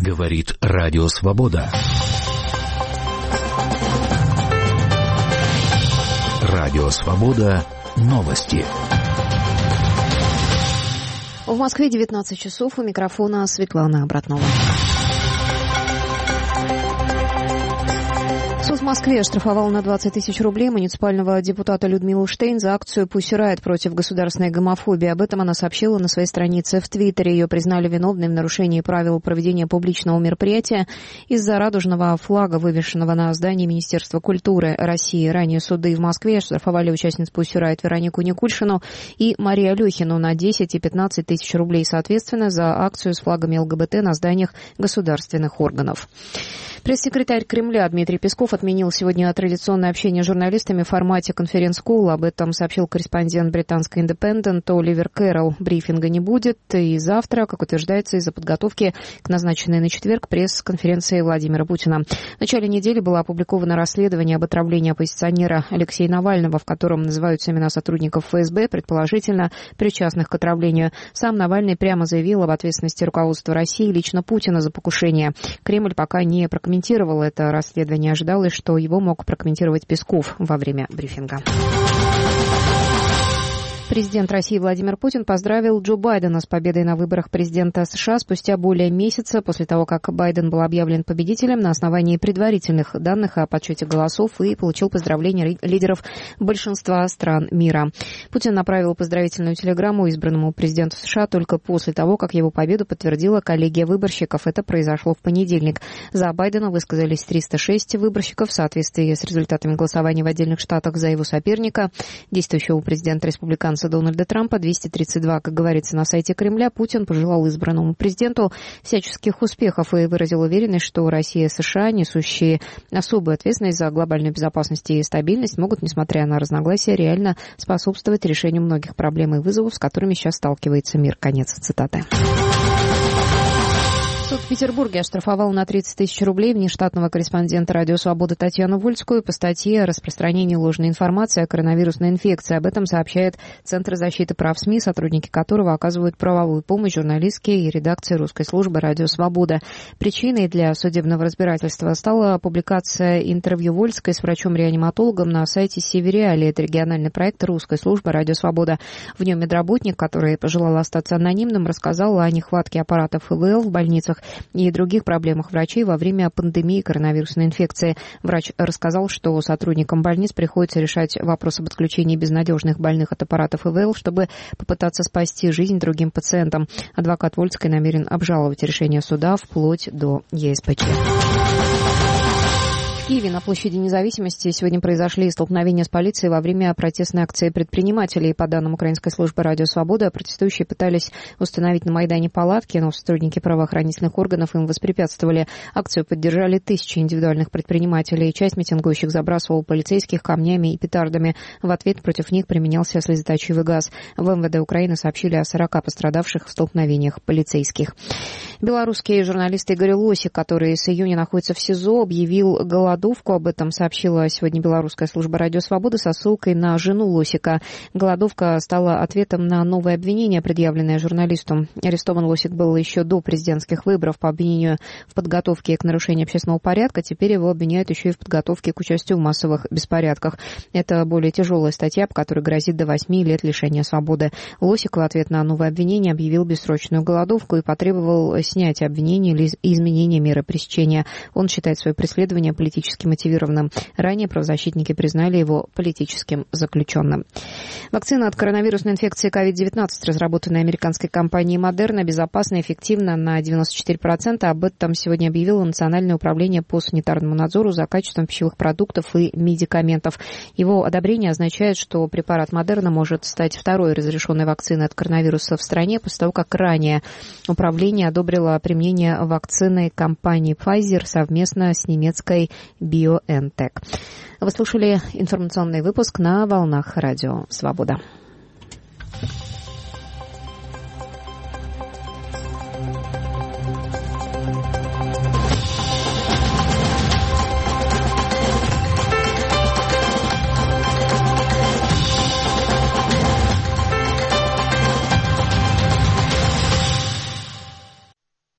Говорит Радио Свобода. Радио Свобода. Новости. В Москве 19 часов. У микрофона Светлана Братнова. Суд в Москве оштрафовал на 20 тысяч рублей муниципального депутата Людмилу Штейн за акцию «Pussy Riot» против государственной гомофобии. Об этом она сообщила на своей странице в Твиттере. Ее признали виновной в нарушении правил проведения публичного мероприятия из-за радужного флага, вывешенного на здании Министерства культуры России. Ранее суды в Москве оштрафовали участниц «Pussy Riot» Веронику Никульшину и Марию Алехину на 10 и 15 тысяч рублей соответственно за акцию с флагами ЛГБТ на зданиях государственных органов. Пресс-секретарь Кремля Дмитрий Песков отменил сегодня традиционное общение с журналистами в формате конференц-колл. Об этом сообщил корреспондент британской «Индепендент» Оливер Кэрролл. Брифинга не будет. И завтра, как утверждается, из-за подготовки к назначенной на четверг пресс-конференции Владимира Путина. В начале недели было опубликовано расследование об отравлении оппозиционера Алексея Навального, в котором называются имена сотрудников ФСБ, предположительно причастных к отравлению. Сам Навальный прямо заявил об ответственности руководства России и лично Путина за покушение. Кремль пока не прокомментировал это расследование. Ожидалось, что его мог прокомментировать Песков во время брифинга. Президент России Владимир Путин поздравил Джо Байдена с победой на выборах президента США спустя более месяца после того, как Байден был объявлен победителем на основании предварительных данных о подсчете голосов и получил поздравления лидеров большинства стран мира. Путин направил поздравительную телеграмму избранному президенту США только после того, как его победу подтвердила коллегия выборщиков. Это произошло в понедельник. За Байдена высказались 306 выборщиков в соответствии с результатами голосования в отдельных штатах за его соперника, действующего президента-республиканца Дональда Трампа, 232, как говорится на сайте Кремля. Путин пожелал избранному президенту всяческих успехов и выразил уверенность, что Россия и США, несущие особую ответственность за глобальную безопасность и стабильность, могут, несмотря на разногласия, реально способствовать решению многих проблем и вызовов, с которыми сейчас сталкивается мир. Конец цитаты. Суд в Петербурге оштрафовал на 30 тысяч рублей внештатного корреспондента «Радио Свобода» Татьяну Вольскую по статье о распространении ложной информации о коронавирусной инфекции. Об этом сообщает Центр защиты прав СМИ, сотрудники которого оказывают правовую помощь журналистке и редакции русской службы «Радио Свобода». Причиной для судебного разбирательства стала публикация интервью Вольской с врачом-реаниматологом на сайте «Севериали». Это региональный проект русской службы «Радио Свобода». В нем медработник, который пожелал остаться анонимным, рассказал о нехватке аппаратов ИВЛ в больницах и других проблемах врачей во время пандемии коронавирусной инфекции. Врач рассказал, что сотрудникам больниц приходится решать вопрос об отключении безнадежных больных от аппаратов ИВЛ, чтобы попытаться спасти жизнь другим пациентам. Адвокат Вольской намерен обжаловать решение суда вплоть до ЕСПЧ. В Киеве на площади Независимости сегодня произошли столкновения с полицией во время протестной акции предпринимателей. По данным украинской службы «Радио Свобода», протестующие пытались установить на Майдане палатки, но сотрудники правоохранительных органов им воспрепятствовали. Акцию поддержали тысячи индивидуальных предпринимателей. Часть митингующих забрасывала полицейских камнями и петардами. В ответ против них применялся слезоточивый газ. В МВД Украины сообщили о 40 пострадавших в столкновениях полицейских. Белорусский журналист Игорь Лосик, который с июня находится в СИЗО, объявил голодовку. Об этом сообщила сегодня белорусская служба «Радио Свобода» со ссылкой на жену Лосика. Голодовка стала ответом на новое обвинение, предъявленное журналисту. Арестован Лосик был еще до президентских выборов по обвинению в подготовке к нарушению общественного порядка. Теперь его обвиняют еще и в подготовке к участию в массовых беспорядках. Это более тяжелая статья, по которой грозит до 8 лет лишения свободы. Лосик в ответ на новое обвинение объявил бессрочную голодовку и потребовал снятия обвинений или изменения меры пресечения. Он считает свое преследование политически мотивированным. Ранее правозащитники признали его политическим заключенным. Вакцина от коронавирусной инфекции COVID-19, разработанная американской компанией Moderna, безопасна и эффективна на 94%. Об этом сегодня объявило Национальное управление по санитарному надзору за качеством пищевых продуктов и медикаментов. Его одобрение означает, что препарат Moderna может стать второй разрешенной вакциной от коронавируса в стране после того, как ранее управление одобрило применение вакцины компании Pfizer совместно с немецкой BioNTech. Вы слушали информационный выпуск на волнах Радио Свобода.